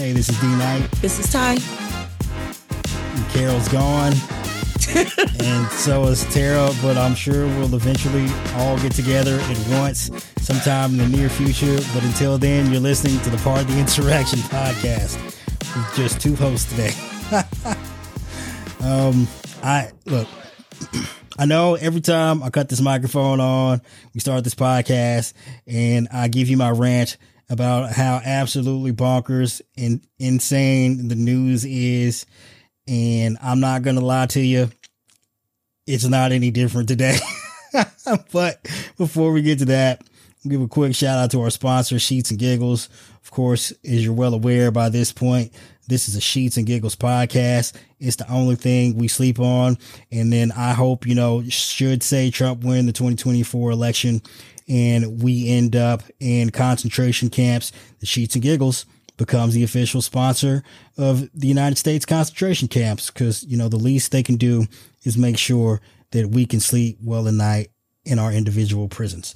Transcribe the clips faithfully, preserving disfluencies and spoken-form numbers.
Hey, this is D Knight. This is Ty. And Carol's gone. And so is Tara, but I'm sure we'll eventually all get together at once sometime in the near future. But until then, you're listening to the Part of the Insurrection podcast with just two hosts today. um, I look, I know every time I cut this microphone on, we start this podcast, and I give you my rant about how absolutely bonkers and insane the news is. And I'm not going to lie to you, it's not any different today. But before we get to that, I'll give a quick shout out to our sponsor, Sheets and Giggles. Of course, as you're well aware by this point, this is a Sheets and Giggles podcast. It's the only thing we sleep on. And then I hope, you know, should say Trump win the twenty twenty-four election and we end up in concentration camps, the Sheets and Giggles becomes the official sponsor of the United States concentration camps, because, you know, the least they can do is make sure that we can sleep well at night in our individual prisons,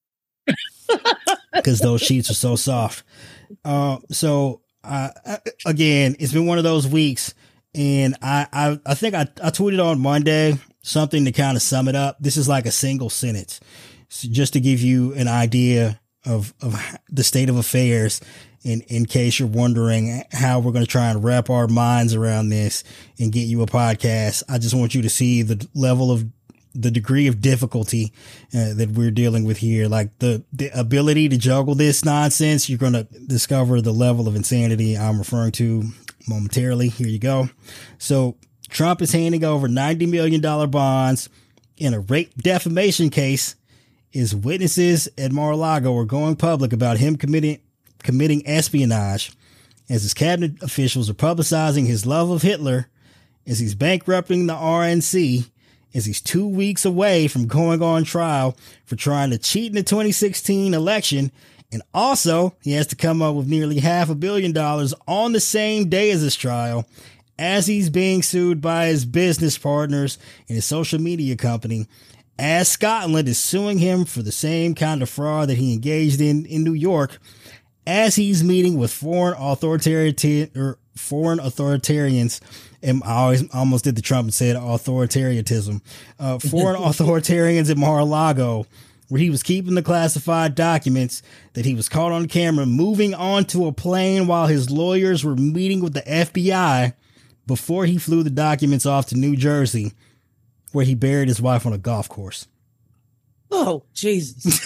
because those sheets are so soft. Uh, so uh, again, it's been one of those weeks, and I, I, I think I, I tweeted on Monday something to kind of sum it up. This is like a single sentence, so just to give you an idea of, of the state of affairs. In, in case you're wondering how we're going to try and wrap our minds around this and get you a podcast, I just want you to see the level of the degree of difficulty uh, that we're dealing with here. Like the, the ability to juggle this nonsense, you're going to discover the level of insanity I'm referring to momentarily. Here you go. So Trump is handing over ninety million dollars bonds in a rape defamation case as witnesses at Mar-a-Lago are going public about him committing committing espionage, as his cabinet officials are publicizing his love of Hitler, as he's bankrupting the R N C, as he's two weeks away from going on trial for trying to cheat in the twenty sixteen election. And also he has to come up with nearly half a billion dollars on the same day as his trial, as he's being sued by his business partners and his social media company, as Scotland is suing him for the same kind of fraud that he engaged in in New York, as he's meeting with foreign authoritarian or foreign authoritarians. And I always almost did the Trump and said authoritarianism, uh, foreign authoritarians at Mar-a-Lago, where he was keeping the classified documents that he was caught on camera moving onto a plane while his lawyers were meeting with the F B I before he flew the documents off to New Jersey, where he buried his wife on a golf course. Oh, Jesus.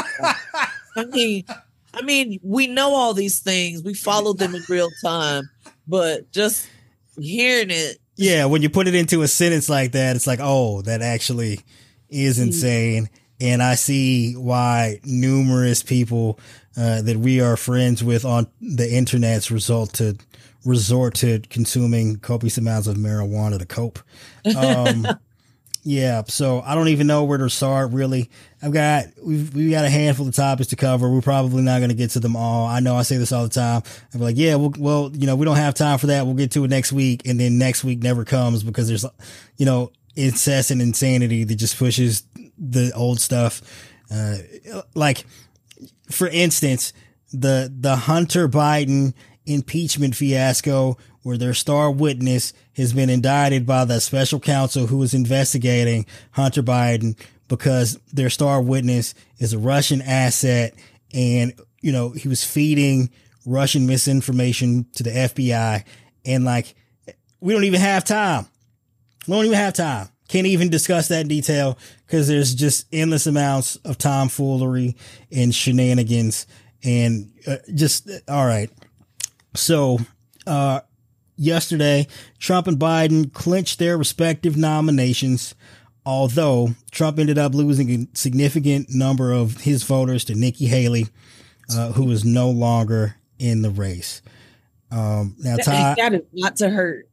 I mean, I mean, we know all these things. We follow them in real time, but just hearing it. Yeah, when you put it into a sentence like that, it's like, oh, that actually is insane. And I see why numerous people uh, that we are friends with on the internet's result to resort to consuming copious amounts of marijuana to cope. Um, yeah, so I don't even know where to start, really. I've got, we've, we've got a handful of topics to cover. We're probably not going to get to them all. I know I say this all the time. I'm like, yeah, well, well, you know, we don't have time for that. We'll get to it next week. And then next week never comes because there's, you know, incessant insanity that just pushes the old stuff. Uh, like, for instance, the, the Hunter Biden impeachment fiasco, where their star witness has been indicted by the special counsel who is investigating Hunter Biden because their star witness is a Russian asset, and, you know, he was feeding Russian misinformation to the F B I. And like, we don't even have time. We don't even have time. Can't even discuss that in detail because there's just endless amounts of tomfoolery and shenanigans and uh, just, all right. So, uh, yesterday, Trump and Biden clinched their respective nominations, although Trump ended up losing a significant number of his voters to Nikki Haley, uh, who is no longer in the race. Um, now, Ty, that is not to hurt.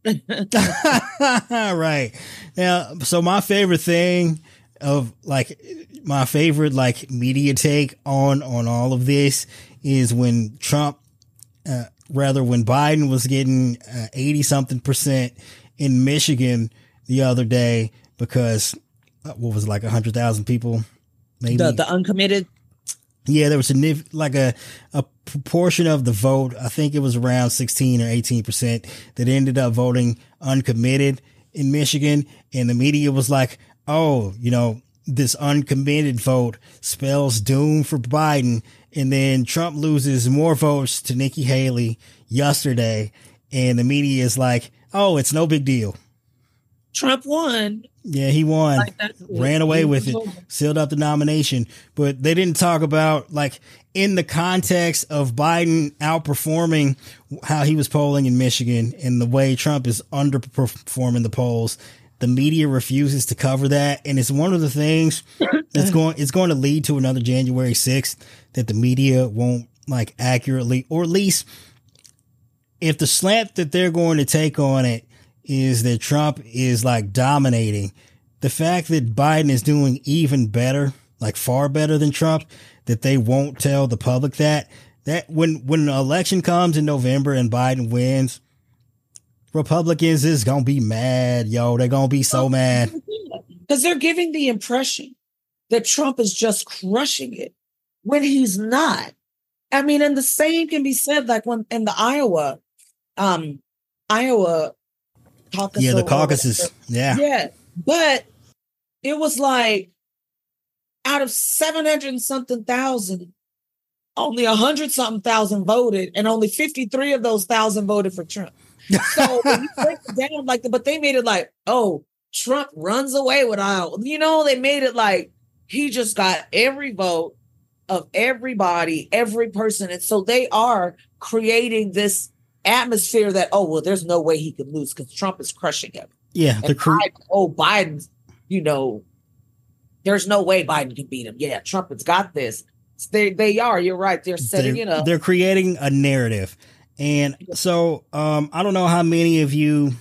right now. So my favorite thing of like my favorite like media take on on all of this is when Trump, uh, rather when Biden was getting uh, eighty something percent in Michigan the other day because uh, what was it, like a hundred thousand people, maybe the, the uncommitted. Yeah, there was a like a a proportion of the vote. I think it was around sixteen or eighteen percent that ended up voting uncommitted in Michigan, and the media was like, "Oh, you know, this uncommitted vote spells doom for Biden." And then Trump loses more votes to Nikki Haley yesterday, and the media is like, "Oh, it's no big deal. Trump won." Yeah, he won, like ran away with it, sealed up the nomination. But they didn't talk about, like, in the context of Biden outperforming how he was polling in Michigan and the way Trump is underperforming the polls. The media refuses to cover that. And it's one of the things that's going, it's going to lead to another January sixth that the media won't, like, accurately, or at least if the slant that they're going to take on it is that Trump is, like, dominating. The fact that Biden is doing even better, like far better than Trump, that they won't tell the public that, that when, when an election comes in November and Biden wins, Republicans is going to be mad, yo. They're going to be so mad. Because they're giving the impression that Trump is just crushing it when he's not. I mean, and the same can be said, like, when in the Iowa, um, Iowa, caucus. Yeah, the caucuses. Yeah. Yeah. But it was like out of seven hundred and something thousand, only a hundred something thousand voted, and only fifty-three of those thousand voted for Trump. So when you break it down like that, but they made it like, oh, Trump runs away with Iowa. You know, they made it like he just got every vote of everybody, every person. And so they are creating this atmosphere that, oh, well, there's no way he could lose because Trump is crushing him. Yeah. The cre- Biden, oh, Biden, you know, there's no way Biden can beat him. Yeah, Trump has got this. They they are. You're right. They're setting they're, it up. They're creating a narrative. And so um, I don't know how many of you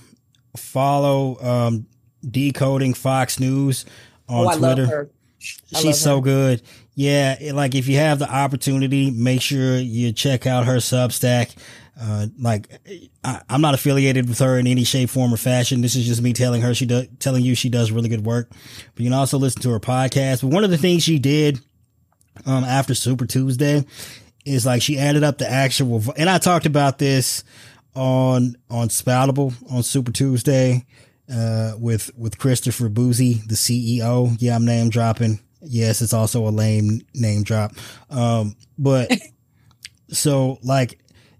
follow um, Decoding Fox News on oh, I Twitter. Love her. I She's love so her. good. Yeah, it, like if you have the opportunity, make sure you check out her Substack. Uh, like I, I'm not affiliated with her in any shape, form, or fashion. This is just me telling her she does, telling you she does really good work. But you can also listen to her podcast. But one of the things she did um, after Super Tuesday is like she added up the actual, vo- and I talked about this on on Spoutable on Super Tuesday uh, with with Christopher Boozy, the C E O. Yeah, I'm name dropping. Yes, it's also a lame name drop. Um, but so like.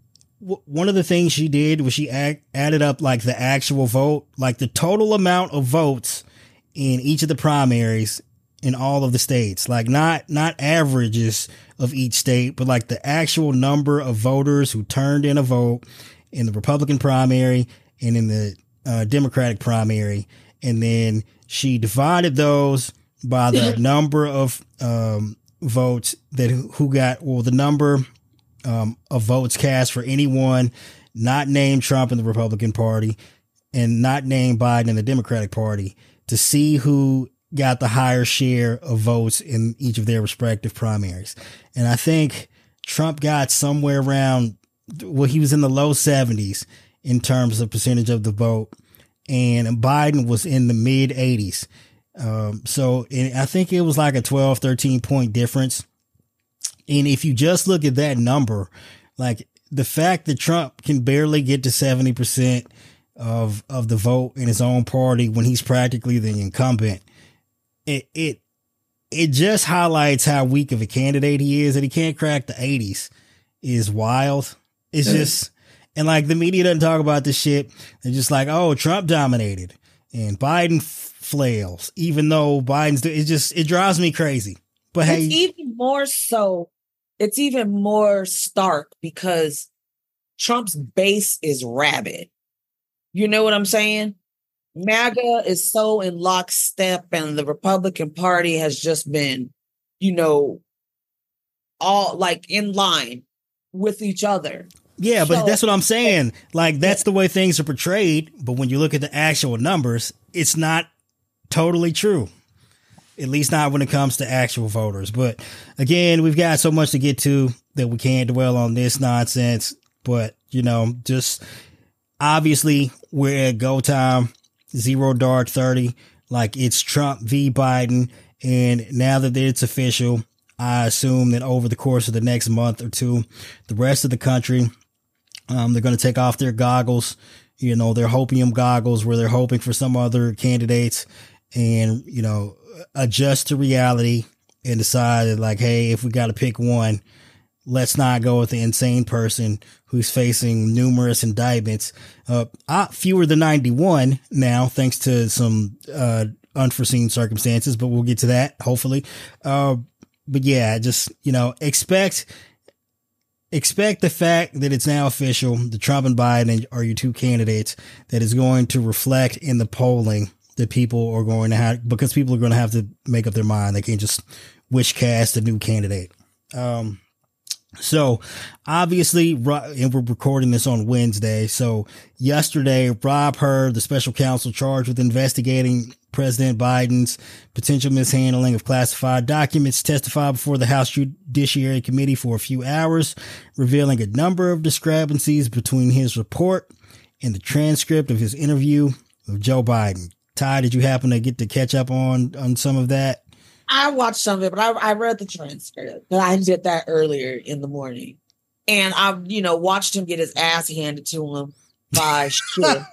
One of the things she did was she add, added up like the actual vote, like the total amount of votes in each of the primaries in all of the states, like not, not averages of each state, but like the actual number of voters who turned in a vote in the Republican primary and in the uh, Democratic primary. And then she divided those by the number of um, votes that who got, well, the number Um, of votes cast for anyone not named Trump in the Republican Party and not named Biden in the Democratic Party to see who got the higher share of votes in each of their respective primaries. And I think Trump got somewhere around, well, he was in the low seventies in terms of percentage of the vote, and Biden was in the mid eighties. Um, so and I think it was like a twelve, thirteen point difference. And if you just look at that number, like the fact that Trump can barely get to seventy percent of, of the vote in his own party when he's practically the incumbent, it, it, it just highlights how weak of a candidate he is, that he can't crack the eighties is wild. It's just, and like the media doesn't talk about this shit. They're just like, oh, Trump dominated and Biden f- flails, even though Biden's, it just, it drives me crazy. But hey, it's even more so, it's even more stark because Trump's base is rabid. You know what I'm saying? MAGA is so in lockstep, and the Republican Party has just been, you know, all like in line with each other. Yeah, but so, that's what I'm saying. Like, that's the way things are portrayed. But when you look at the actual numbers, it's not totally true. At least not when it comes to actual voters. But again, we've got so much to get to that we can't dwell on this nonsense. But, you know, just obviously we're at go time, zero dark thirty. Like, it's Trump v. Biden. And now that it's official, I assume that over the course of the next month or two, the rest of the country, um, they're going to take off their goggles, you know, their hopium goggles where they're hoping for some other candidates and, you know, adjust to reality and decide that, like, hey, if we got to pick one, let's not go with the insane person who's facing numerous indictments. Uh, uh, fewer than ninety-one now, thanks to some uh, unforeseen circumstances, but we'll get to that, hopefully. Uh, but yeah, just, you know, expect expect the fact that it's now official, the Trump and Biden are your two candidates, that is going to reflect in the polling that people are going to have, because people are going to have to make up their mind. They can't just wish cast a new candidate. Um, So obviously, and we're recording this on Wednesday. So yesterday, Rob Hur, the special counsel charged with investigating President Biden's potential mishandling of classified documents, testified before the House Judiciary Committee for a few hours, revealing a number of discrepancies between his report and the transcript of his interview with Joe Biden. Ty, did you happen to get to catch up on, on some of that? I watched some of it, but I, I read the transcript. But I did that earlier in the morning. And I, you know, watched him get his ass handed to him by Schiff.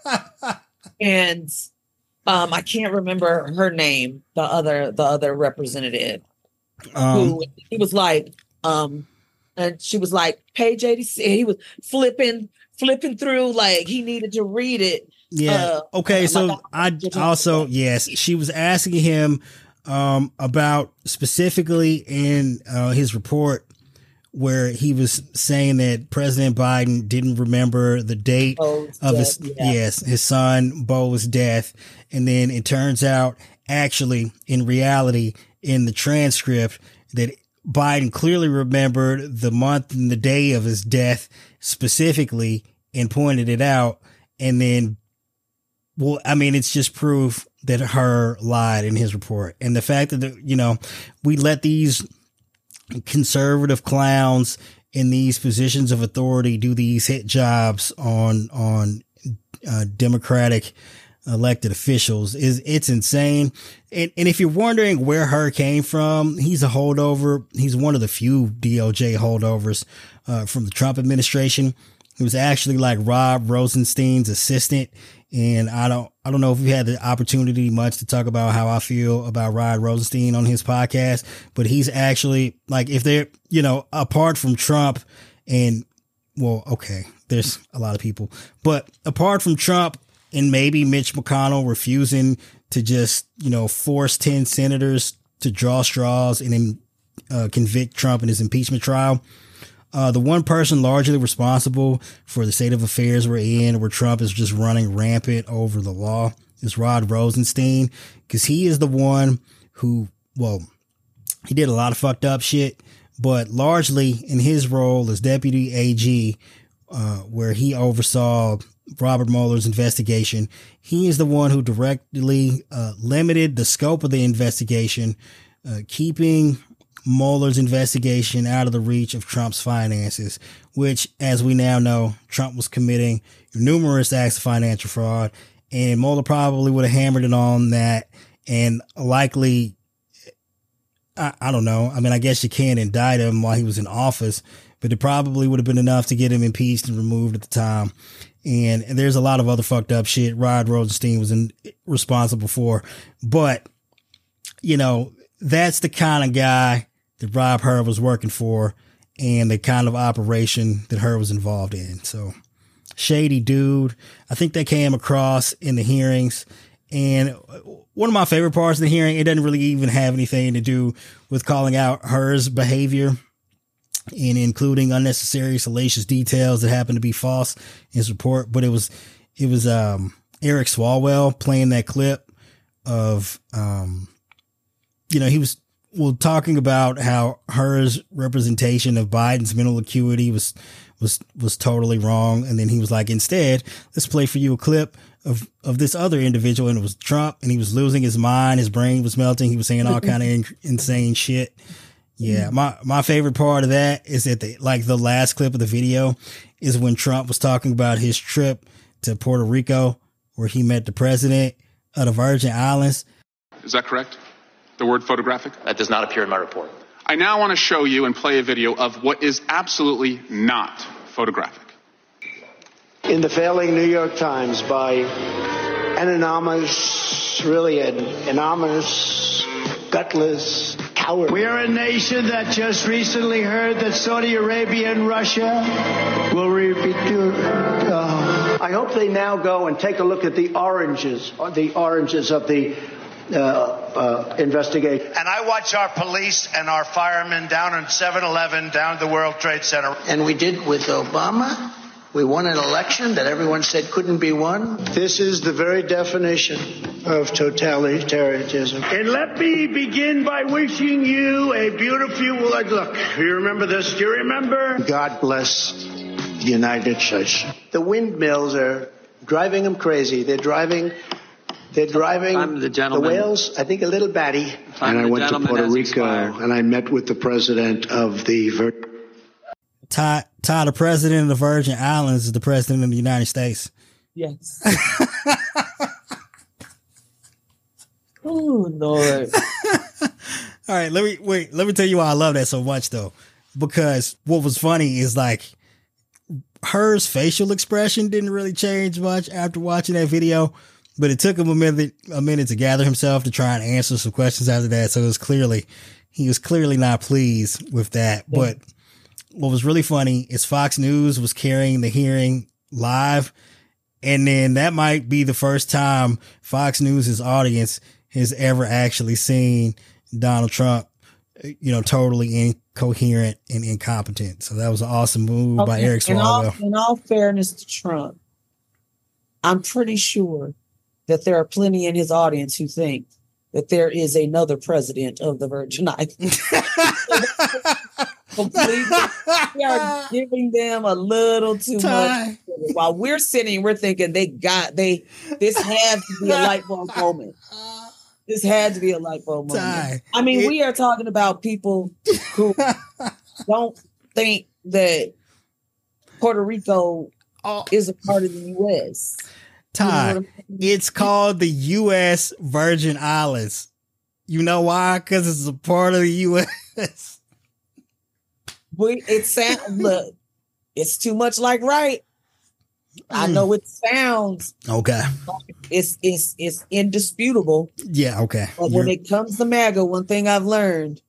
And um, I can't remember her name, the other the other representative. Um, who he was like, um, and she was like, page eighty-six. He was flipping, flipping through like he needed to read it. Yeah. Uh, okay. So like I, I also, yes, she was asking him Um, about specifically in uh, his report where he was saying that President Biden didn't remember the date Bo's of death, his, yeah. yes, his son Bo's death. And then it turns out actually in reality in the transcript that Biden clearly remembered the month and the day of his death specifically and pointed it out. And then, well, I mean, it's just proof that Hur lied in his report. And the fact that, the, you know, we let these conservative clowns in these positions of authority do these hit jobs on, on, uh, Democratic elected officials is, it's insane. And, and if you're wondering where Hur came from, he's a holdover. He's one of the few D O J holdovers, uh, from the Trump administration. He was actually like Rod Rosenstein's assistant. And I don't, I don't know if we had the opportunity much to talk about how I feel about Rod Rosenstein on his podcast, but he's actually like, if they're, you know, apart from Trump and, well, okay, there's a lot of people, but apart from Trump and maybe Mitch McConnell refusing to just, you know, force ten senators to draw straws and then uh, convict Trump in his impeachment trial. Uh, the one person largely responsible for the state of affairs we're in, where Trump is just running rampant over the law, is Rod Rosenstein, because he is the one who, well, he did a lot of fucked up shit, but largely in his role as deputy A G, uh, where he oversaw Robert Mueller's investigation, he is the one who directly uh, limited the scope of the investigation, uh, keeping Mueller's investigation out of the reach of Trump's finances, which, as we now know, Trump was committing numerous acts of financial fraud, and Mueller probably would have hammered it on that and likely, I, I don't know. I mean, I guess you can't indict him while he was in office, but it probably would have been enough to get him impeached and removed at the time. And, and there's a lot of other fucked up shit Rod Rosenstein was in, responsible for, but you know, that's the kind of guy that Rob Hur was working for and the kind of operation that Hur was involved in. So shady dude. I think that came across in the hearings. And one of my favorite parts of the hearing, it doesn't really even have anything to do with calling out Hur's behavior and including unnecessary salacious details that happened to be false in his report. But it was, it was, um, Eric Swalwell playing that clip of, um, you know, he was, well, talking about how Hur's representation of Biden's mental acuity was, was, was totally wrong. And then he was like, instead, let's play for you a clip of, of this other individual. And it was Trump, and he was losing his mind. His brain was melting. He was saying all kind of in, insane shit. Yeah. My, my favorite part of that is that the, like the last clip of the video is when Trump was talking about his trip to Puerto Rico, where he met the president of the Virgin Islands. Is that correct? The word photographic? That does not appear in my report. I now want to show you and play a video of what is absolutely not photographic. In the failing New York Times by an anonymous, really an anonymous, gutless coward. We are a nation that just recently heard that Saudi Arabia and Russia will repeat. Uh, I hope they now go and take a look at the oranges, the oranges of the uh, uh, investigation. And I watch our police and our firemen down in seven eleven, down at the World Trade Center. And we did with Obama. We won an election that everyone said couldn't be won. This is the very definition of totalitarianism. And let me begin by wishing you a beautiful, look, you remember this? Do you remember? God bless the United States. The windmills are driving them crazy. They're driving, they're driving I'm the gentleman. the whales, I think, a little batty. I'm and I went to Puerto Rico expired. and I met with the president of the Vir- Ty, Ty, the president of the Virgin Islands is the president of the United States. Yes. Oh, Lord. All right, let me wait. Let me tell you why I love that so much, though, because what was funny is like her facial expression didn't really change much after watching that video, but it took him a minute, a minute to gather himself to try and answer some questions after that. So it was clearly, he was clearly not pleased with that. Yeah. But what was really funny is Fox News was carrying the hearing live. And then that might be the first time Fox News' audience has ever actually seen Donald Trump, you know, totally incoherent and incompetent. So that was an awesome move okay. by Eric Swalwell. In, in all fairness to Trump, I'm pretty sure that there are plenty in his audience who think that there is another president of the Virgin Islands. Completely, we are giving them a little too Ty. much. While we're sitting, we're thinking they got they. This had to be a light bulb moment. This had to be a light bulb moment. Ty. I mean, it, we are talking about people who don't think that Puerto Rico oh. is a part of the U S. Ty, you know it's called the U S Virgin Islands. You know why? Because it's a part of the U S. We, it sounds, look, it's too much like right. I know it sounds okay. It's it's it's indisputable. Yeah, okay. But You're... when it comes to MAGA, one thing I've learned,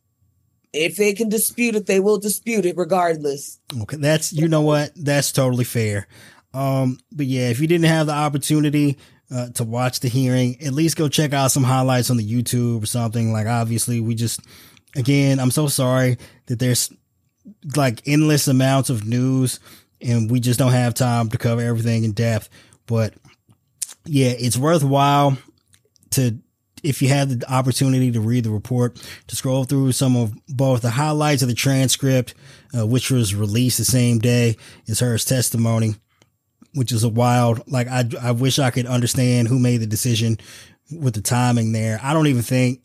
if they can dispute it, they will dispute it regardless. Okay, that's you know what? That's totally fair. Um, but yeah, if you didn't have the opportunity uh, to watch the hearing, at least go check out some highlights on the YouTube or something. Like obviously, we just again, I'm so sorry that there's like endless amounts of news and we just don't have time to cover everything in depth. But yeah, it's worthwhile to, if you have the opportunity to read the report, to scroll through some of both the highlights of the transcript, uh, which was released the same day as her testimony, which is a wild, like I, I wish I could understand who made the decision with the timing there. I don't even think,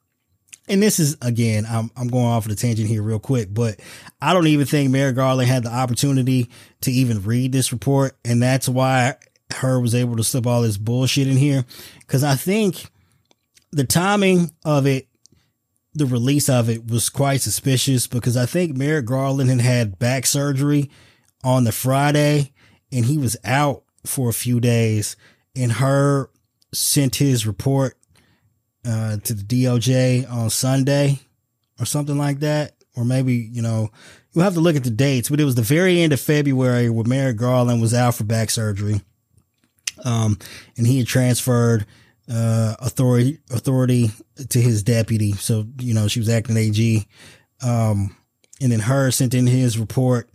and this is, again, I'm I'm going off of the tangent here real quick, but I don't even think Merrick Garland had the opportunity to even read this report. And that's why her was able to slip all this bullshit in here. Cause I think the timing of it, the release of it was quite suspicious because I think Merrick Garland had had back surgery on the Friday and he was out for a few days and her sent his report Uh, to the D O J on Sunday or something like that. Or maybe, you know, you'll have to look at the dates, but it was the very end of February where Merrick Garland was out for back surgery. Um, and he had transferred, uh, authority, authority to his deputy. So, you know, she was acting A G. Um, and then her sent in his report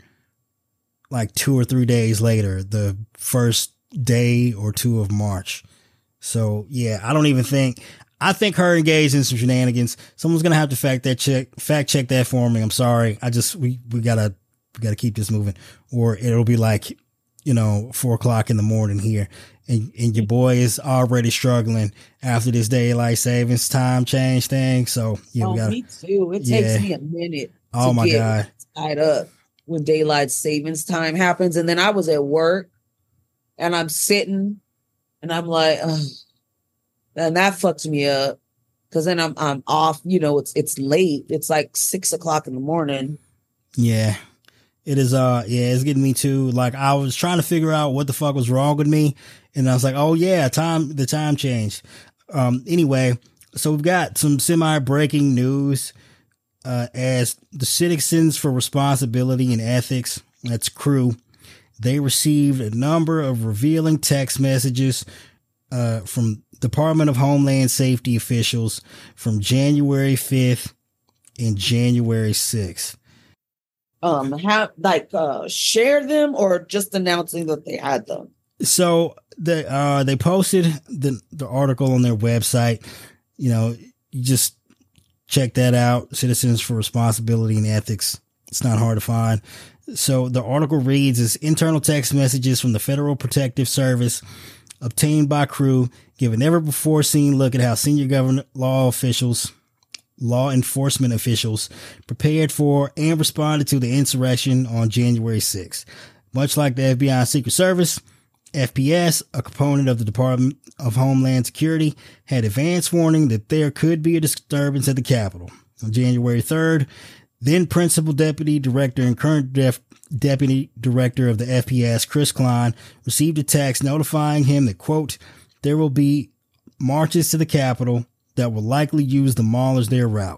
like two or three days later, the first day or two of March. So yeah, I don't even think, I think her engaged in some shenanigans. Someone's going to have to fact that check, fact check that for me. I'm sorry. I just, we, we gotta, we gotta keep this moving or it'll be like, you know, four o'clock in the morning here and, and your boy is already struggling after this daylight savings time change thing. So yeah, oh, we gotta, me too. It yeah. takes me a minute. Oh to my get God. Tied up when daylight savings time happens. And then I was at work and I'm sitting and I'm like, ugh. And that fucks me up Cause then I'm I'm off, you know, it's it's late. It's like six o'clock in the morning. Yeah. It is uh yeah, it's getting me too. Like I was trying to figure out what the fuck was wrong with me. And I was like, oh yeah, time the time changed. Um anyway, so we've got some semi breaking news uh as the Citizens for Responsibility and Ethics, that's CREW, they received a number of revealing text messages uh from Department of Homeland Safety officials from January fifth and January sixth. Um, have like uh, share them or just announcing that they had them? So the uh, they posted the the article on their website. You know, you just check that out. Citizens for Responsibility and Ethics. It's not hard to find. So the article reads as internal text messages from the Federal Protective Service obtained by CREW give a never before seen look at how senior government law officials, law enforcement officials prepared for and responded to the insurrection on January sixth. Much like the F B I and Secret Service, F P S, a component of the Department of Homeland Security, had advance warning that there could be a disturbance at the Capitol. On January third, then Principal Deputy Director and current def- Deputy Director of the F P S, Chris Klein, received a text notifying him that, quote, there will be marches to the Capitol that will likely use the mall as their route.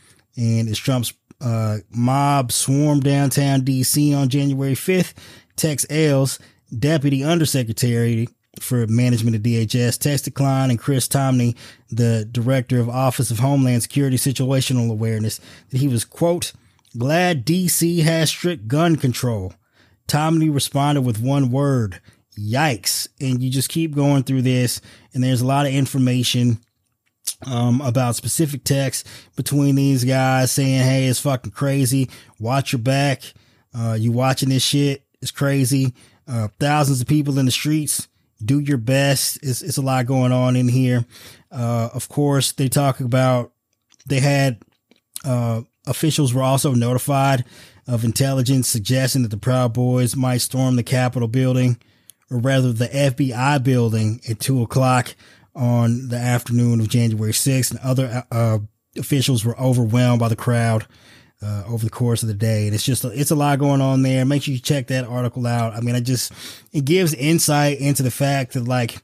And as Trump's uh, mob swarmed downtown D C on January fifth, Tex Ailes, Deputy Undersecretary for Management of D H S, texted Klein and Chris Tomney, the Director of Office of Homeland Security Situational Awareness, that he was, quote, glad D C has strict gun control. Tomney responded with one word, yikes. And you just keep going through this, and there's a lot of information um, about specific texts between these guys saying, hey, it's fucking crazy. Watch your back. Uh, you watching this shit. It's crazy. Uh, thousands of people in the streets. Do your best. It's, it's a lot going on in here. Uh, of course, they talk about, they had, uh, officials were also notified of intelligence suggesting that the Proud Boys might storm the Capitol building, or rather the F B I building, at two o'clock on the afternoon of January sixth. And other, uh, officials were overwhelmed by the crowd Uh, over the course of the day. And it's just, it's a lot going on there. Make sure you check that article out. I mean, I just, it gives insight into the fact that, like,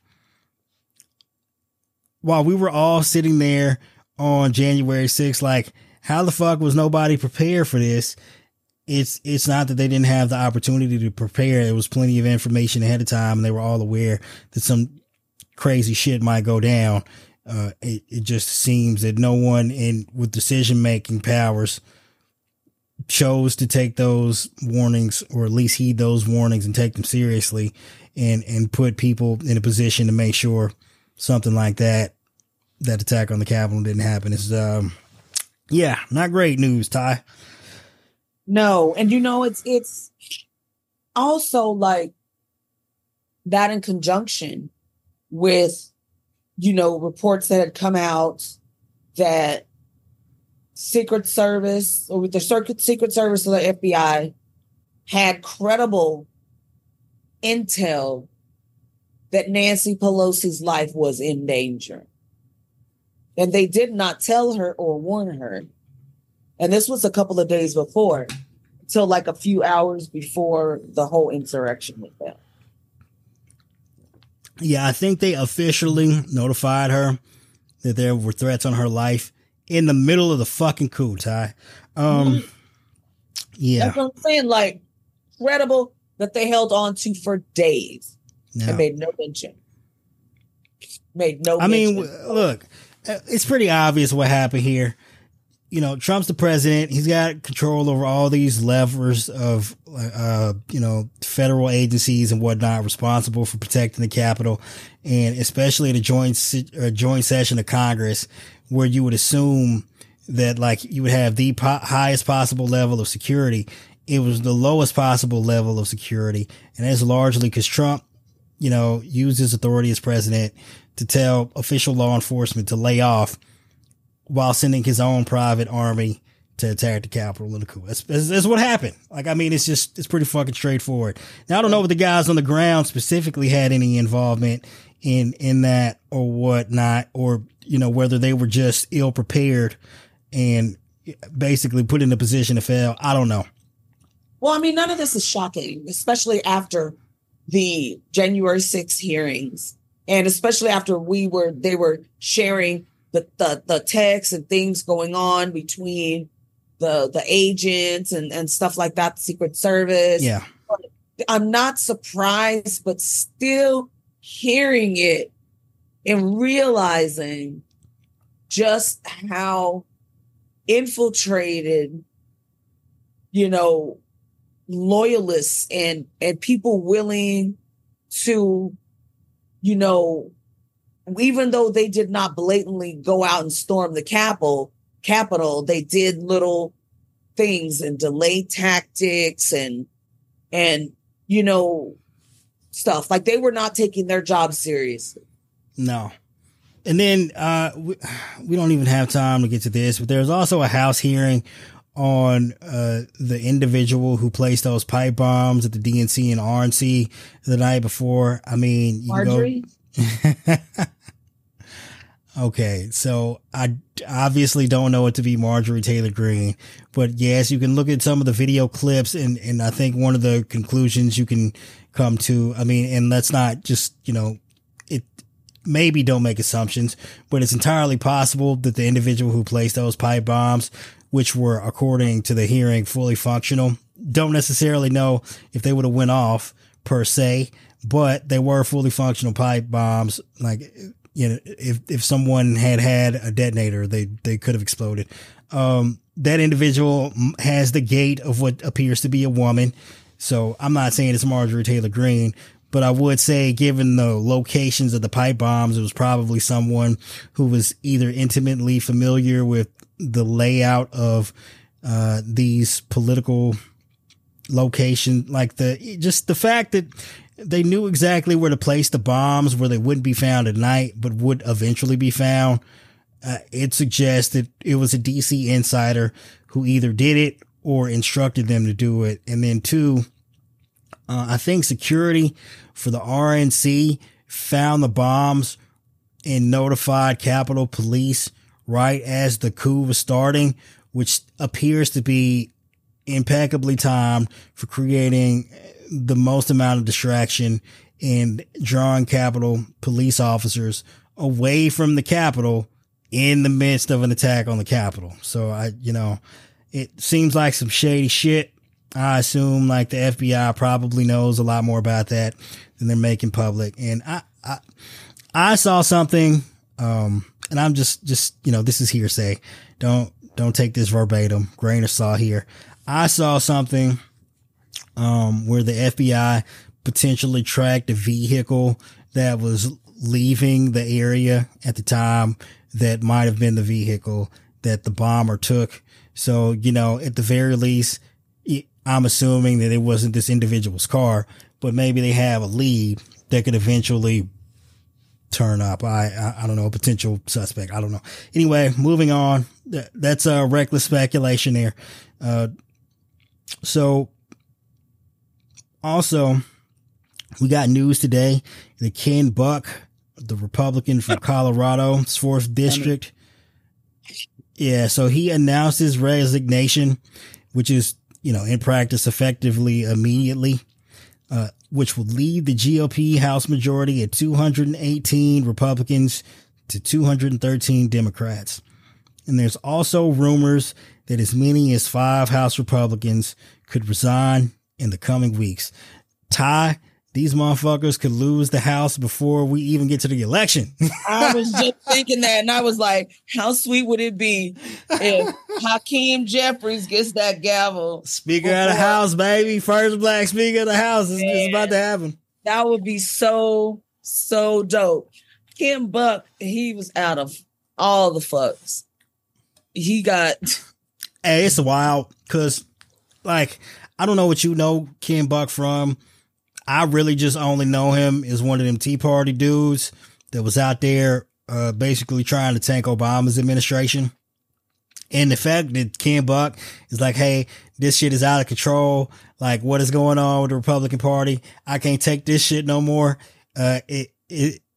while we were all sitting there on January sixth, like, how the fuck was nobody prepared for this? It's, it's not that they didn't have the opportunity to prepare. There was plenty of information ahead of time, and they were all aware that some crazy shit might go down. Uh, it, it just seems that no one in with decision-making powers chose to take those warnings, or at least heed those warnings and take them seriously, and, and put people in a position to make sure something like that, that attack on the Capitol didn't happen. It's, um, yeah, not great news, Ty. No. And you know, it's, it's also like that in conjunction with, you know, reports that had come out that Secret Service, or with the Circuit Secret Service or the F B I, had credible intel that Nancy Pelosi's life was in danger. And they did not tell her or warn her. And this was a couple of days before, until like a few hours before the whole insurrection with them. Yeah, I think they officially notified her that there were threats on her life in the middle of the fucking coup, Ty. Um, mm-hmm. Yeah. That's what I'm saying. Like, credible that they held on to for days. Yeah. And made no mention. Made no I mention. mean, look, it's pretty obvious what happened here. You know, Trump's the president. He's got control over all these levers of, uh, you know, federal agencies and whatnot responsible for protecting the Capitol, and especially at a joint, uh, joint session of Congress, where you would assume that, like, you would have the po- highest possible level of security. It was the lowest possible level of security. And that's largely because Trump, you know, used his authority as president to tell official law enforcement to lay off, while sending his own private army to attack the Capitol in the coup. That's, that's, that's what happened. Like, I mean, it's just, it's pretty fucking straightforward. Now, I don't know if the guys on the ground specifically had any involvement in, in that or whatnot, or, you know, whether they were just ill prepared and basically put in a position to fail. I don't know. Well, I mean, none of this is shocking, especially after the January sixth hearings. And especially after we were, they were sharing the, the, the texts and things going on between the, the agents and, and stuff like that, the Secret Service. Yeah. I'm not surprised, but still hearing it and realizing just how infiltrated, you know, loyalists and, and people willing to, you know, even though they did not blatantly go out and storm the Capitol, Capitol, they did little things and delay tactics and, and, you know, stuff like they were not taking their job seriously. No. And then, uh, we, we don't even have time to get to this, but there's also a House hearing on, uh, the individual who placed those pipe bombs at the D N C and R N C the night before. I mean, you Marjorie? go, okay. So I obviously don't know it to be Marjorie Taylor Greene, but yes, you can look at some of the video clips and, and I think one of the conclusions you can come to, I mean, and let's not just, you know, it maybe don't make assumptions, but it's entirely possible that the individual who placed those pipe bombs, which were, according to the hearing, fully functional, don't necessarily know if they would have went off per se, but they were fully functional pipe bombs. Like, you know, if, if someone had had a detonator, they, they could have exploded. Um, that individual has the gait of what appears to be a woman. So I'm not saying it's Marjorie Taylor Greene, but I would say, given the locations of the pipe bombs, it was probably someone who was either intimately familiar with the layout of, uh, these political locations, like the, just the fact that they knew exactly where to place the bombs, where they wouldn't be found at night, but would eventually be found. Uh, it suggests that it was a D C insider who either did it or instructed them to do it. And then two, uh, I think security for the R N C found the bombs and notified Capitol Police right as the coup was starting, which appears to be impeccably timed for creating the most amount of distraction and drawing Capitol Police officers away from the Capitol in the midst of an attack on the Capitol. So I, you know, it seems like some shady shit. I assume like the F B I probably knows a lot more about that than they're making public. And I, I, I saw something, um, and I'm just, just, you know, this is hearsay. Don't, don't take this verbatim, grain of salt here. I saw something, um, where the F B I potentially tracked a vehicle that was leaving the area at the time that might have been the vehicle that the bomber took. So, you know, at the very least, I'm assuming that it wasn't this individual's car, but maybe they have a lead that could eventually turn up. I, I, I don't know, a potential suspect. I don't know. Anyway, moving on. That's a uh, reckless speculation there. Uh, so also we got news today that Ken Buck, the Republican from Colorado's fourth district. Yeah. So he announced his resignation, which is, you know, in practice effectively immediately, uh, which will leave the G O P House majority at two hundred eighteen Republicans to two hundred thirteen Democrats. And there's also rumors that as many as five House Republicans could resign in the coming weeks. Ty, these motherfuckers could lose the House before we even get to the election. I was just thinking that, and I was like, how sweet would it be if Hakeem Jeffries gets that gavel? Speaker before. Of the House, baby. First black speaker of the House. It's, it's about to happen. That would be so, so dope. Ken Buck, he was out of all the fucks. He got... Hey, it's wild, because, like, I don't know what you know Ken Buck from. I really just only know him as one of them Tea Party dudes that was out there uh, basically trying to tank Obama's administration. And the fact that Ken Buck is like, hey, this shit is out of control. Like, what is going on with the Republican Party? I can't take this shit no more. Uh, it, it,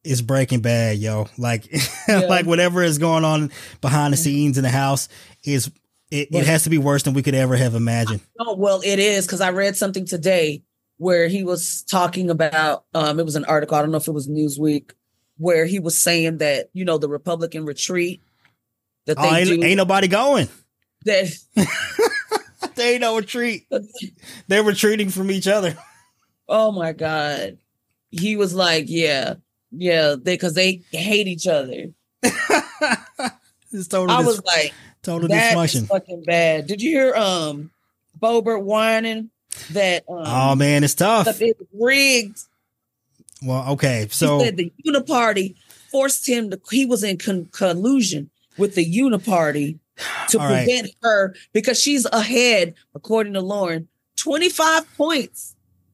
is Breaking Bad, yo. Like, Yeah. like whatever is going on behind the scenes in the house is it, it has to be worse than we could ever have imagined. Oh, well, it is, because I read something today where he was talking about, um, it was an article, I don't know if it was Newsweek, where he was saying that, you know, the Republican retreat that they oh, ain't, do. ain't nobody going. That, They ain't no retreat. They're retreating from each other. oh my God. He was like, yeah, yeah, they because they hate each other. It's total I dis- was like, total that dysfunction. is fucking bad. Did you hear um Boebert whining that um, Oh man, it's tough. that it was rigged? Well, okay, He so said the Uniparty forced him to, he was in con- collusion with the Uniparty to All right. prevent her, because she's ahead, according to Lauren, twenty-five points.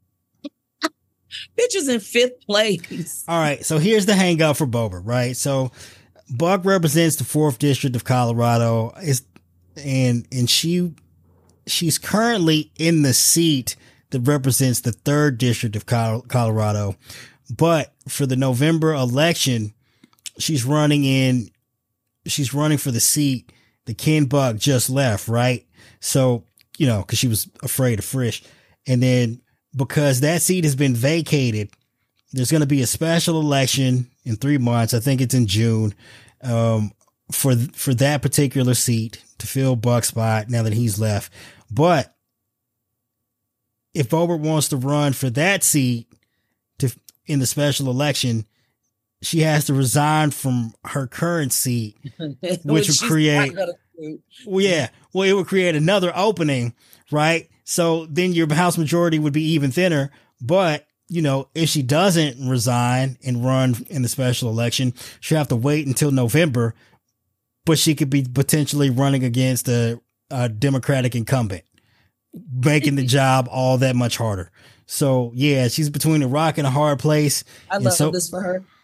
Bitch is in fifth place. all right, so here's the hang up for Boebert, right? So Buck represents the fourth district of Colorado, is and and she she's currently in the seat that represents the third district of Col- Colorado, but for the November election, she's running in. She's running for the seat that Ken Buck just left, right? So, you know, because she was afraid of Frisch. And then because that seat has been vacated, there's going to be a special election in three months. I think it's in June, um, for, for that particular seat to fill Buck's spot now that he's left. But if Boebert wants to run for that seat to in the special election, she has to resign from her current seat, which would she's create, not gonna do. well, yeah, well, it would create another opening, right? So then your House majority would be even thinner. But, you know, if she doesn't resign and run in the special election, she'll have to wait until November, but she could be potentially running against a, a Democratic incumbent, making the job all that much harder. So, yeah, she's between a rock and a hard place. I And love so- this for her.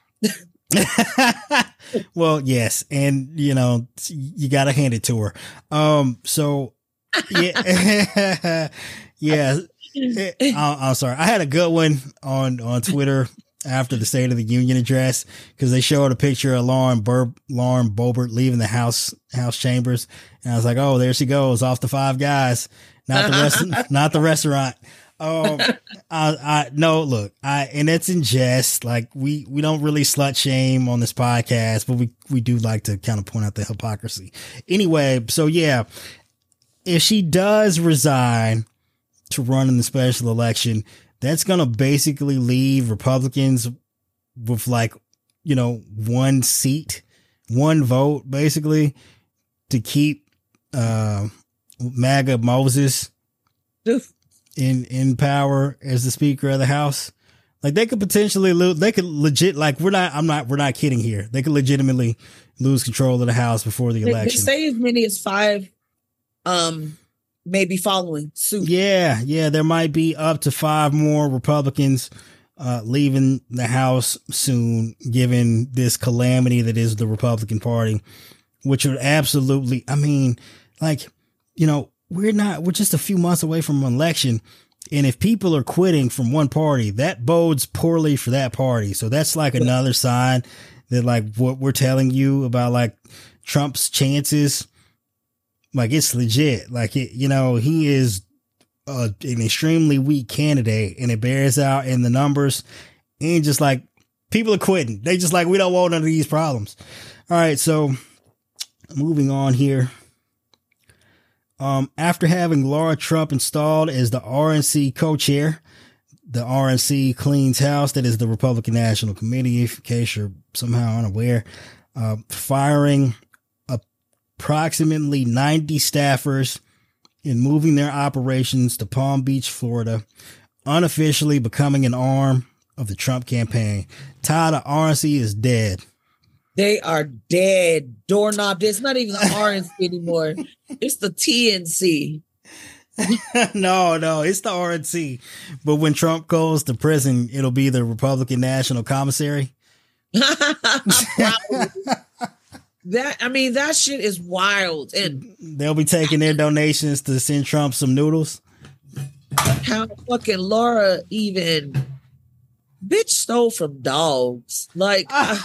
Well, yes, and you know you got to hand it to her. Um, so yeah, yeah. I, I'm sorry. I had a good one on on Twitter after the State of the Union address because they showed a picture of Lauren Bur- Lauren Boebert leaving the House House chambers, and I was like, oh, there she goes, off the Five Guys, not the rest, not the restaurant. Um, I, I, no, look, I, and it's in jest. Like we, we don't really slut shame on this podcast, but we, we do like to kind of point out the hypocrisy. Anyway, so yeah, if she does resign to run in the special election, that's going to basically leave Republicans with like, you know, one seat, one vote, basically to keep, uh, MAGA Moses in in power as the Speaker of the House. Like they could potentially lose. They could legit like we're not. I'm not. We're not kidding here. They could legitimately lose control of the House before the They, they election. say as many as five, um, maybe following suit. Yeah, yeah. There might be up to five more Republicans uh, leaving the House soon, given this calamity that is the Republican Party, which would absolutely. I mean, like you know. We're not, we're just a few months away from an election. And if people are quitting from one party, that bodes poorly for that party. So that's like another sign that like what we're telling you about like Trump's chances, like it's legit. Like it, you know, he is uh, an extremely weak candidate and it bears out in the numbers and just like people are quitting. They just like, we don't want none of these problems. All right. So moving on here. Um, after having Laura Trump installed as the R N C co-chair, the R N C cleans house. That is the Republican National Committee, in case you're somehow unaware, uh, firing approximately ninety staffers and moving their operations to Palm Beach, Florida, unofficially becoming an arm of the Trump campaign. Ty, the R N C is dead. They are dead. Doorknob. It's not even the R N C anymore. It's the T N C. no, no, it's the R N C. But when Trump goes to prison, it'll be the Republican National Commissary. That I mean, that shit is wild. And they'll be taking their donations to send Trump some noodles. How fucking Laura even, bitch, stole from dogs. Like,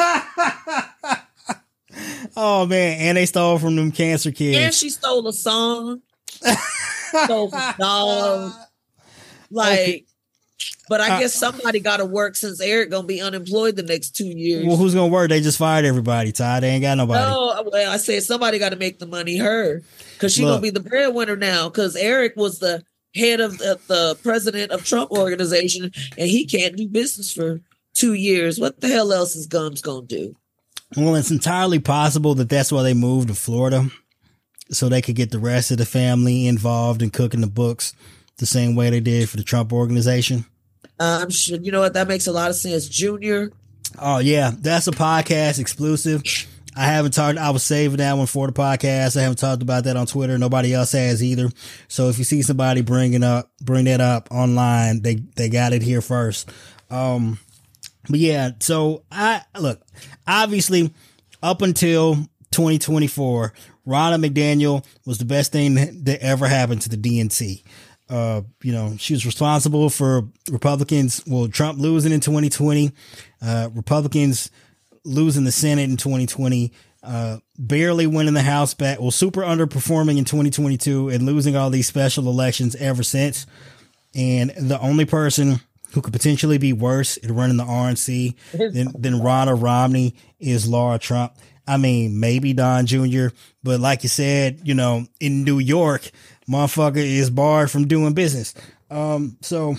oh man, and they stole from them cancer kids. And she stole a song. Stole from dogs. Like, okay. But I guess uh, somebody got to work since Eric gonna be unemployed the next two years. Well, who's gonna work? They just fired everybody, Ty. They ain't got nobody. No, well, I said somebody got to make the money. Her, because she Look, gonna be the breadwinner now. Because Eric was the head of the, the president of Trump organization, and he can't do business for two years. What the hell else is Gums gonna do? Well, it's entirely possible that that's why they moved to Florida, so they could get the rest of the family involved in cooking the books the same way they did for the Trump organization. I'm sure, you know what, that makes a lot of sense. Junior. Oh yeah, that's a podcast exclusive. I haven't talked, I was saving that one for the podcast. I haven't talked about that on Twitter. Nobody else has either. So if you see somebody bringing up, bring that up online, they, they got it here first. Um, but yeah, so I, look, obviously up until twenty twenty-four, Ronna McDaniel was the best thing that ever happened to the D N C. Uh, you know, she was responsible for Republicans, well, Trump losing in twenty twenty, uh, Republicans losing the Senate in twenty twenty, uh, barely winning the House back, well, super underperforming in twenty twenty-two and losing all these special elections ever since. And the only person who could potentially be worse at running the R N C than, than Ronna Romney is Laura Trump. I mean, maybe Don Junior, but like you said, you know, in New York, motherfucker is barred from doing business. Um, so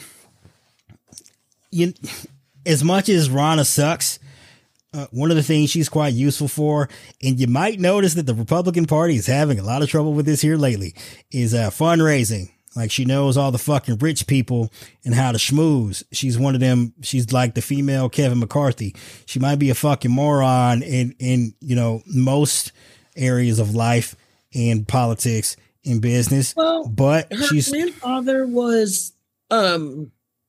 you, as much as Ronna sucks, uh, one of the things she's quite useful for, and you might notice that the Republican Party is having a lot of trouble with this here lately, is uh, fundraising. Like, she knows all the fucking rich people and how to schmooze. She's one of them. She's like the female Kevin McCarthy. She might be a fucking moron in, in, you know, most areas of life and politics and business. Well, but her she's grandfather was, um,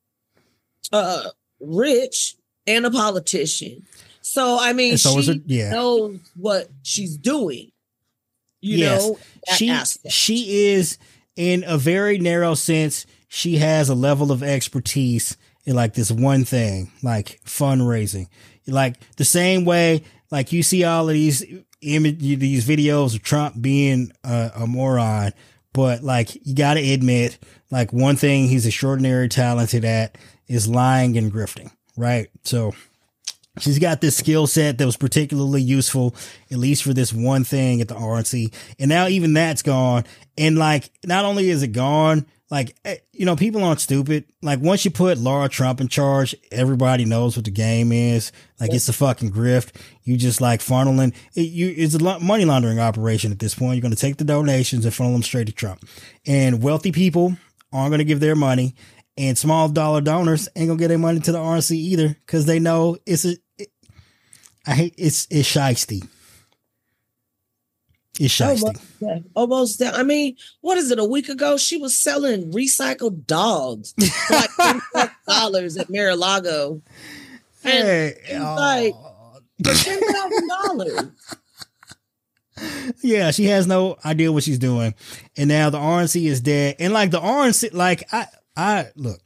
uh, rich and a politician. So, I mean, so she it, yeah. knows what she's doing. You yes. know, she, aspect. she is, in a very narrow sense, she has a level of expertise in like this one thing, like fundraising. Like the same way, like you see all of these image, these videos of Trump being a, a moron, but like you got to admit, like one thing he's extraordinarily talented at is lying and grifting, right? So she's got this skill set that was particularly useful, at least for this one thing at the R N C. And now even that's gone. And like, not only is it gone, like, you know, people aren't stupid. Like once you put Laura Trump in charge, everybody knows what the game is. Like it's a fucking grift. You just like funneling it, you, it's a money laundering operation at this point. You're going to take the donations and funnel them straight to Trump, and wealthy people aren't going to give their money, and small dollar donors ain't gonna get their money to the R N C either. Cause they know it's a, it, I hate it's, it's shiesty. It's shiesty. Almost, almost I mean, what is it? A week ago, she was selling recycled dogs for like ten dollars at Mar-a-Lago. And hey, it's oh. like ten thousand dollars. Yeah, she has no idea what she's doing. And now the R N C is dead. And like the R N C, like I, I look,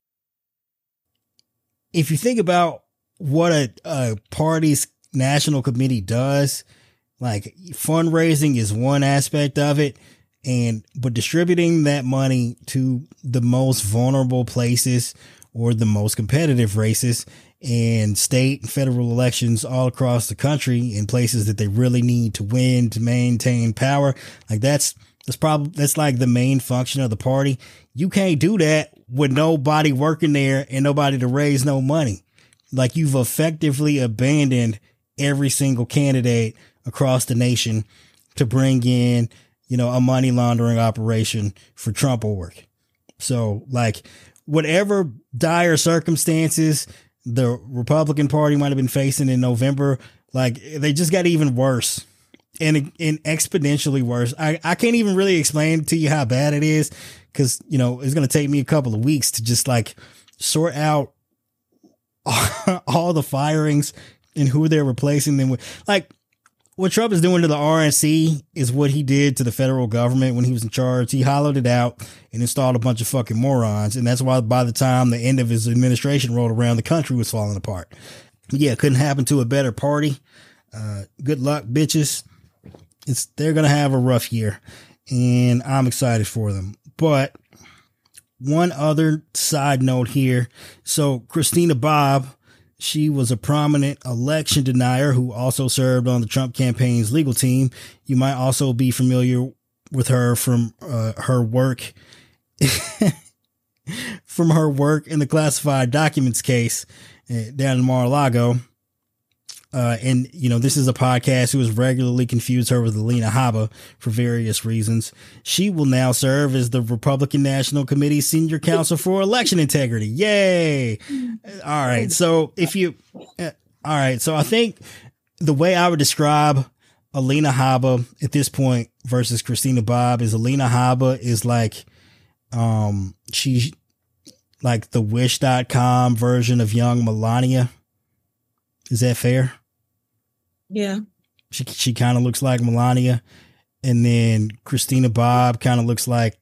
if you think about what a, a party's national committee does, like fundraising is one aspect of it. And, but distributing that money to the most vulnerable places or the most competitive races and state and federal elections all across the country in places that they really need to win to maintain power. Like that's, that's probably, that's like the main function of the party. You can't do that with nobody working there and nobody to raise no money. Like you've effectively abandoned every single candidate across the nation to bring in, you know, a money laundering operation for Trump org. So like whatever dire circumstances the Republican Party might have been facing in November, like they just got even worse and, and exponentially worse. I, I can't even really explain to you how bad it is because, you know, it's going to take me a couple of weeks to just like sort out all the firings and who they're replacing them with. Like what Trump is doing to the R N C is what he did to the federal government when he was in charge. He hollowed it out and installed a bunch of fucking morons. And that's why by the time the end of his administration rolled around, the country was falling apart. But yeah, couldn't happen to a better party. Uh, good luck, bitches. It's, they're going to have a rough year and I'm excited for them. But one other side note here. So Christina Bobb, she was a prominent election denier who also served on the Trump campaign's legal team. You might also be familiar with her from uh, her work from her work in the classified documents case uh, down in Mar-a-Lago. Uh, and, you know, this is a podcast who has regularly confused her with Alina Habba for various reasons. She will now serve as the Republican National Committee's senior counsel for election integrity. Yay. All right. So if you, uh, all right. So I think the way I would describe Alina Habba at this point versus Christina Bobb is Alina Habba is like, um, she's like the wish dot com version of young Melania. Is that fair? Yeah. She she kind of looks like Melania. And then Christina Bobb kind of looks like,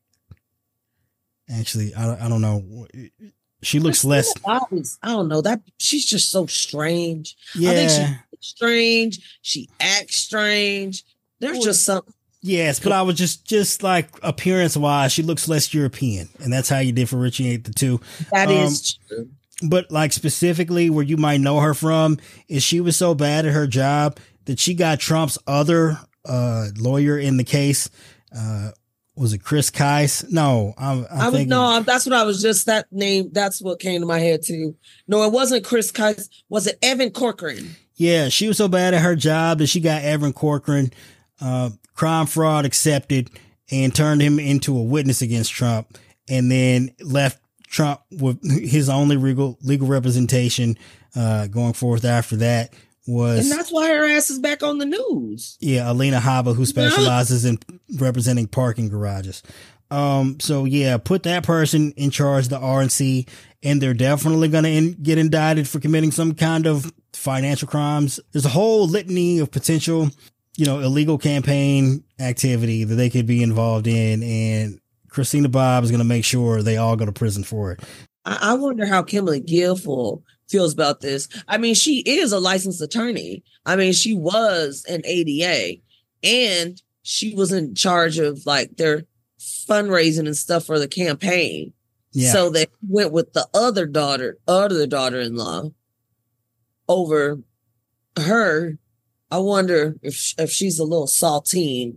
actually, I, I don't know. She looks Christina less. Bobb is, I don't know. That she's just so strange. Yeah. I think she's strange. She acts strange. There's well, just some. Yes, but I was just, just like appearance wise, she looks less European. And that's how you differentiate the two. That um, is true. But like specifically where you might know her from is she was so bad at her job that she got Trump's other uh, lawyer in the case. Uh, was it Chris Kise? No, I'm, I'm I was thinking, no. That's what I was just that name. That's what came to my head too. No, it wasn't Chris Kise. Was it Evan Corcoran? Yeah, she was so bad at her job that she got Evan Corcoran, uh, crime fraud accepted, and turned him into a witness against Trump, and then left Trump with his only legal legal representation uh, going forth after that was. And that's why her ass is back on the news. Yeah, Alina Habba, who specializes in representing parking garages. Um, so yeah, put that person in charge of the R N C, and they're definitely going to in, get indicted for committing some kind of financial crimes. There's a whole litany of potential, you know, illegal campaign activity that they could be involved in, and Christina Bobb is going to make sure they all go to prison for it. I wonder how Kimberly Guilfoyle feels about this. I mean, she is a licensed attorney. I mean, she was an A D A and she was in charge of like their fundraising and stuff for the campaign. Yeah. So they went with the other daughter, other daughter-in-law over her. I wonder if if she's a little saltine.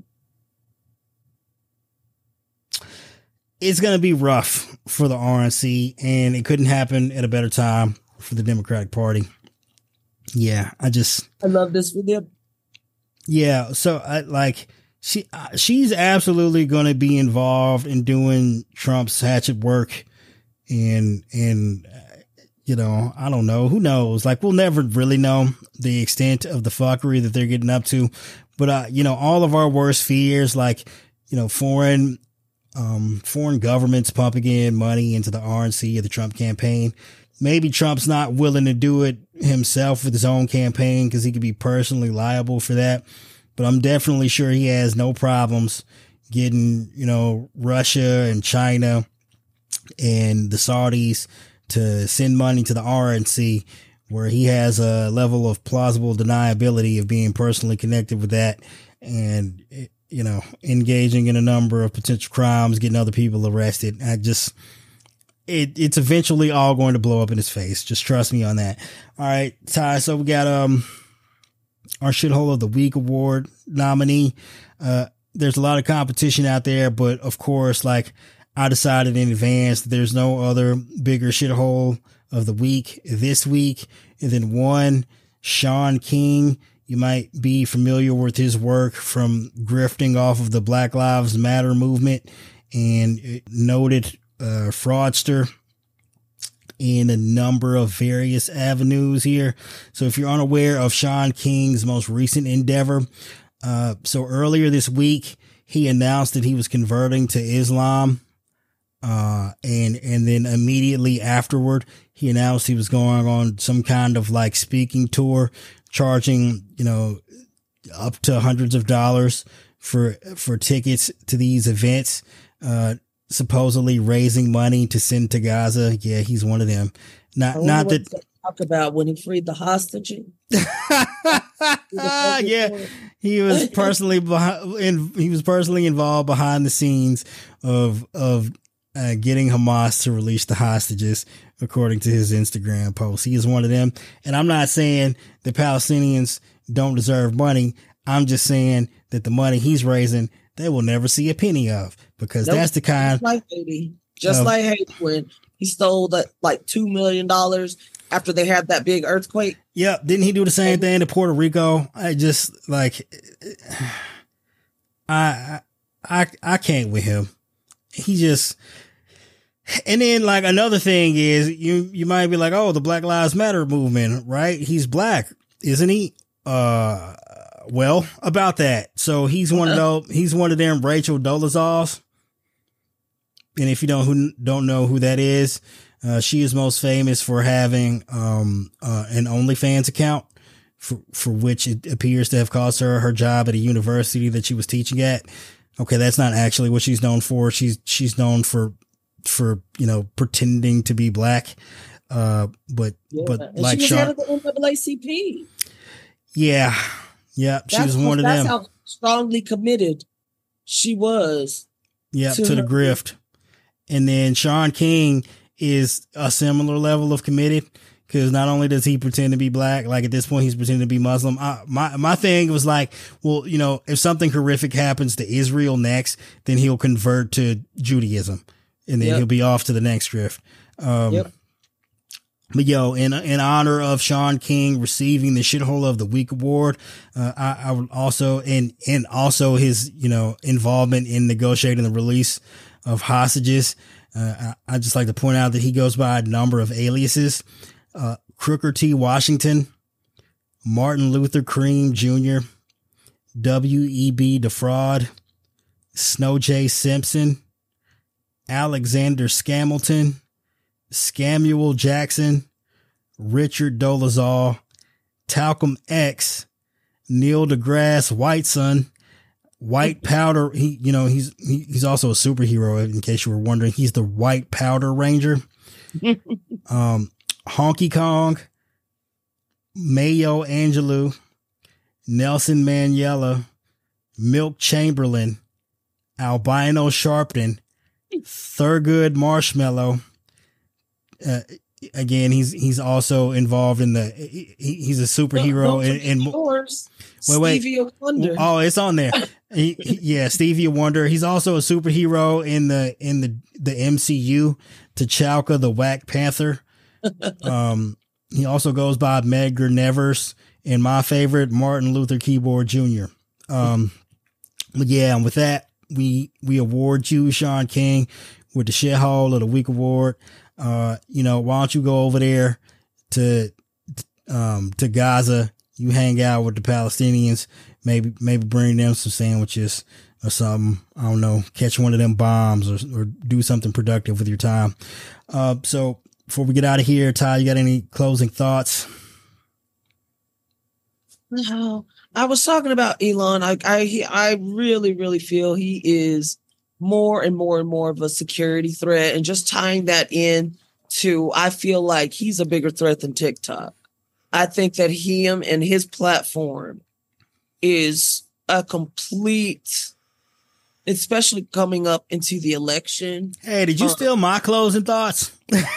It's going to be rough for the R N C, and it couldn't happen at a better time for the Democratic Party. Yeah, I just... I love this for them. Yeah, so I like... She uh, she's absolutely going to be involved in doing Trump's hatchet work, and and uh, you know, I don't know, who knows? Like, we'll never really know the extent of the fuckery that they're getting up to, but uh, you know, all of our worst fears, like, you know, foreign um foreign governments pumping in money into the R N C of the Trump campaign. Maybe Trump's not willing to do it himself with his own campaign because he could be personally liable for that. But I'm definitely sure he has no problems getting, you know, Russia and China and the Saudis to send money to the R N C, where he has a level of plausible deniability of being personally connected with that and, you know, engaging in a number of potential crimes, getting other people arrested. I just, it, it's eventually all going to blow up in his face. Just trust me on that. All right, Ty. So we got, um, our Shithole of the Week award nominee. Uh, there's a lot of competition out there, but of course, like, I decided in advance that there's no other bigger shithole of the week this week than one Shaun King. You might be familiar with his work from grifting off of the Black Lives Matter movement and noted uh, fraudster in a number of various avenues here. So if you're unaware of Shaun King's most recent endeavor, uh, so earlier this week, he announced that he was converting to Islam. Uh, and, and then immediately afterward, he announced he was going on some kind of like speaking tour, charging, you know, up to hundreds of dollars for for tickets to these events, uh, supposedly raising money to send to Gaza. Yeah, he's one of them. Not not that talk about when he freed the hostages. Yeah, he was personally behind, he was personally involved behind the scenes of of uh, getting Hamas to release the hostages, according to his Instagram post. He is one of them, and I'm not saying the Palestinians don't deserve money. I'm just saying that the money he's raising, they will never see a penny of, because nope. that's the kind. Just like Haiti, just of, like Haiti when he stole that like two million dollars. After they had that big earthquake. Yeah. Didn't he do the same thing to Puerto Rico? I just like, I, I, I can't with him. He just, and then like another thing is you, you might be like, oh, the Black Lives Matter movement, right? He's black, isn't he? Uh, well, about that. So he's one of those, he's one of them Rachel Dolezals. And if you don't, who don't know who that is, Uh, she is most famous for having um, uh, an OnlyFans account, for, for which it appears to have cost her her job at a university that she was teaching at. Okay, that's not actually what she's known for. She's she's known for for you know pretending to be black, uh, but yeah. but and like she was Sean, head of the N double A C P. Yeah, yeah, she that's was one of that's them. That's how strongly committed she was. Yeah, to, to the grift, and then Sean King is a similar level of committed, because not only does he pretend to be black, like at this point he's pretending to be Muslim. I, my my thing was like, well, you know, if something horrific happens to Israel next, then he'll convert to Judaism, and then yep. he'll be off to the next drift. Um, yep. But yo, in in honor of Sean King receiving the Shithole of the Week award, uh, I, I would also and and also his you know involvement in negotiating the release of hostages. Uh, I, I just like to point out that he goes by a number of aliases: uh, Crooker T. Washington, Martin Luther Cream Junior, W E B Defraud, Snow J. Simpson, Alexander Scamilton, Scamuel Jackson, Richard Dolezal, Talcum X, Neil deGrasse Whiteson, White Powder. He, you know, he's he, he's also a superhero. In case you were wondering, he's the White Powder Ranger. um, Honky Kong, Mayo Angelou, Nelson Mandela, Milk Chamberlain, Albino Sharpton, Thurgood Marshmallow. Uh, again, he's he's also involved in the. He, he's a superhero in. in yours, wait, wait. Stevie Wonder. Oh, it's on there. he, he, yeah, Stevie Wonder. He's also a superhero in the in the the M C U. T'Chaka the Whack Panther. Um, he also goes by Medgar Nevers, and my favorite, Martin Luther Keyboard Junior Um, but yeah, and with that, we we award you, Sean King, with the Shithole of the Week award. Uh, you know, why don't you go over there to, um, to Gaza? You hang out with the Palestinians, maybe, maybe bring them some sandwiches or something. I don't know, catch one of them bombs or, or do something productive with your time. Uh, so before we get out of here, Ty, you got any closing thoughts? No, I was talking about Elon. I, I, he, I really, really feel he is more and more and more of a security threat, and just tying that in to, I feel like he's a bigger threat than TikTok. I think that him and his platform is a complete, especially coming up into the election. Hey, did you um, steal my closing thoughts?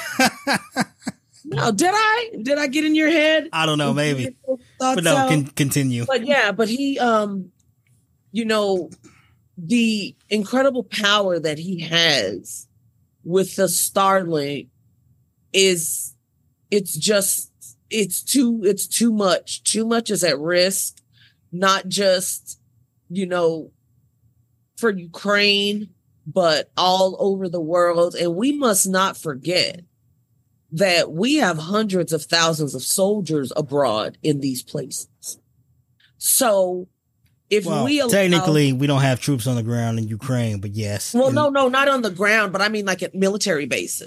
No, did I? Did I get in your head? I don't know, maybe. But no, can continue. But yeah, but he, um, you know, the incredible power that he has with the Starlink is, it's just, it's too, it's too much. Too much is at risk, not just, you know, for Ukraine, but all over the world. And we must not forget that we have hundreds of thousands of soldiers abroad in these places. So if well, we allow, technically we don't have troops on the ground in Ukraine, but yes. Well, and, no, no, not on the ground, but I mean like at military bases.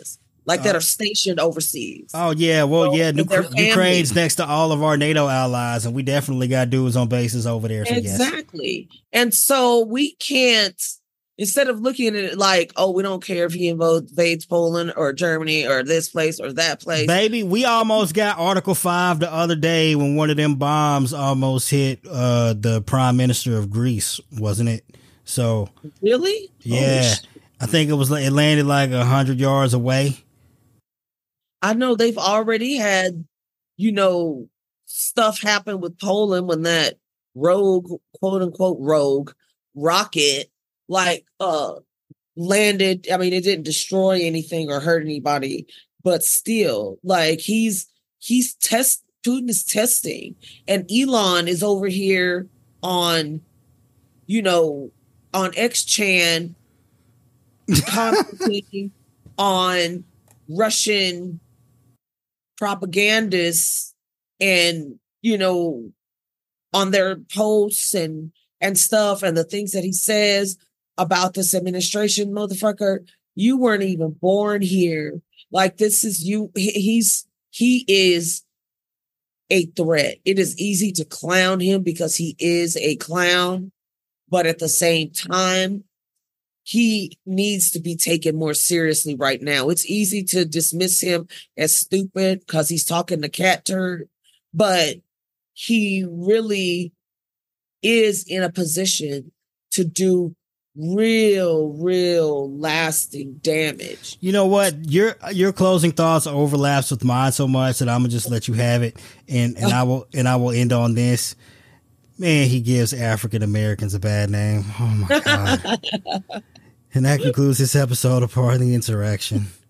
like Uh, that are stationed overseas. Oh yeah, well So, yeah, and New- their families. Ukraine's next to all of our NATO allies, and we definitely got dudes on bases over there. So yes. Exactly. And so we can't, instead of looking at it like, oh, we don't care if he invades Poland or Germany or this place or that place. Baby, we almost got Article five the other day when one of them bombs almost hit uh, the prime minister of Greece, wasn't it? So Really? yeah, I think it was it landed like a hundred yards away. I know they've already had, you know, stuff happen with Poland when that rogue, quote unquote, rogue rocket, like, uh, landed. I mean, it didn't destroy anything or hurt anybody, but still, like, he's, he's test, Putin is testing, and Elon is over here on, you know, on X-Chan, commenting on Russian propagandists and, you know, on their posts and and stuff and the things that he says about this administration. Motherfucker, you weren't even born here. Like, this is you. he- He's he is a threat. It is easy to clown him because he is a clown, but at the same time, he needs to be taken more seriously right now. It's easy to dismiss him as stupid because he's talking to cat turd, but he really is in a position to do real, real lasting damage. You know what? Your your closing thoughts overlaps with mine so much that I'm gonna just let you have it, and and I will and I will end on this. Man, he gives African Americans a bad name. Oh my god! And that concludes this episode of Part of the Interaction.